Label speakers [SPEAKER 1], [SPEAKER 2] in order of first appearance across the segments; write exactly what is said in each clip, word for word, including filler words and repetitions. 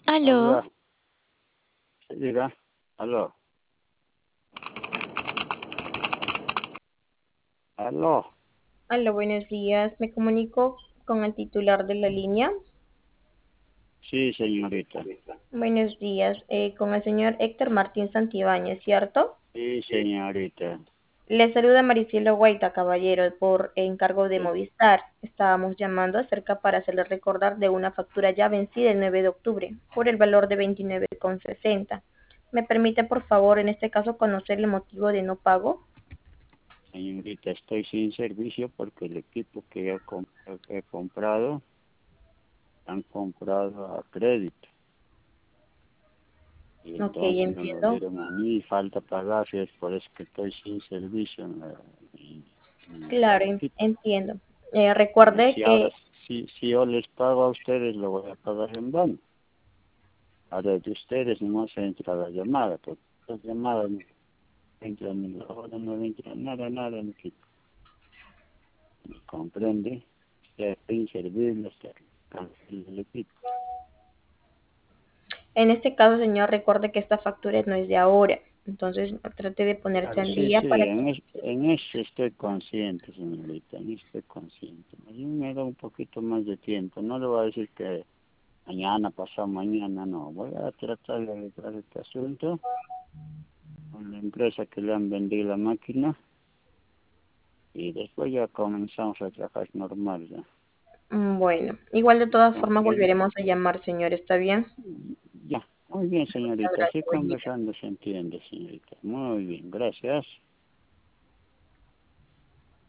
[SPEAKER 1] Aló,
[SPEAKER 2] Hola, sí, diga, aló, aló,
[SPEAKER 1] aló, buenos días. Me comunico con el titular de la línea.
[SPEAKER 2] sí, señorita,
[SPEAKER 1] Buenos días, eh, con el señor Héctor Martín Santibáñez, ¿cierto?
[SPEAKER 2] sí, señorita,
[SPEAKER 1] Le saluda Maricielo Guaita, caballero, por encargo de
[SPEAKER 2] sí,
[SPEAKER 1] Movistar. Estábamos llamando acerca para hacerle recordar de una factura ya vencida el nueve de octubre por el valor de veintinueve con sesenta. ¿Me permite, por favor, en este caso, conocer el motivo de no pago?
[SPEAKER 2] señorita, estoy sin servicio porque el equipo que he, com- he comprado, han comprado a crédito y
[SPEAKER 1] Ok,
[SPEAKER 2] entonces me lo
[SPEAKER 1] entiendo.
[SPEAKER 2] dieron a mí y falta pagar y es por eso que estoy sin servicio en, la- en- en
[SPEAKER 1] Claro,
[SPEAKER 2] el
[SPEAKER 1] en-
[SPEAKER 2] equipo.
[SPEAKER 1] entiendo. Eh,
[SPEAKER 2] Y
[SPEAKER 1] recuerde
[SPEAKER 2] si ahora,
[SPEAKER 1] que
[SPEAKER 2] si, si yo les pago a ustedes, lo voy a pagar en banco. Ahora de ustedes no se entra la llamada, porque las llamadas no entran en la hora, no entra nada, nada, en que me comprende, sea inservible, sea cancel el equipo.
[SPEAKER 1] En este caso, señor, recuerde que esta factura no es de ahora. Entonces, trate de ponerse
[SPEAKER 2] Claro,
[SPEAKER 1] al
[SPEAKER 2] sí,
[SPEAKER 1] día
[SPEAKER 2] sí,
[SPEAKER 1] para que...
[SPEAKER 2] en, es, en eso estoy consciente, señorita, en eso estoy consciente. A mí me da un poquito más de tiempo, no le voy a decir que mañana, pasado mañana, no. Voy a tratar de arreglar este asunto con la empresa que le han vendido la máquina y después ya comenzamos a trabajar normal ya.
[SPEAKER 1] Mm, Bueno, igual de todas formas
[SPEAKER 2] ¿Comprende?
[SPEAKER 1] volveremos a llamar, señor. ¿Está bien?
[SPEAKER 2] Ya, muy bien,
[SPEAKER 1] Muchas
[SPEAKER 2] señorita. Así
[SPEAKER 1] gracias. Buen día.
[SPEAKER 2] conversando se entiende, señorita. Muy bien, gracias.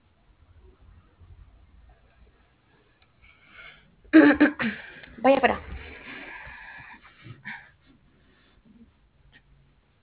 [SPEAKER 1] Vaya para.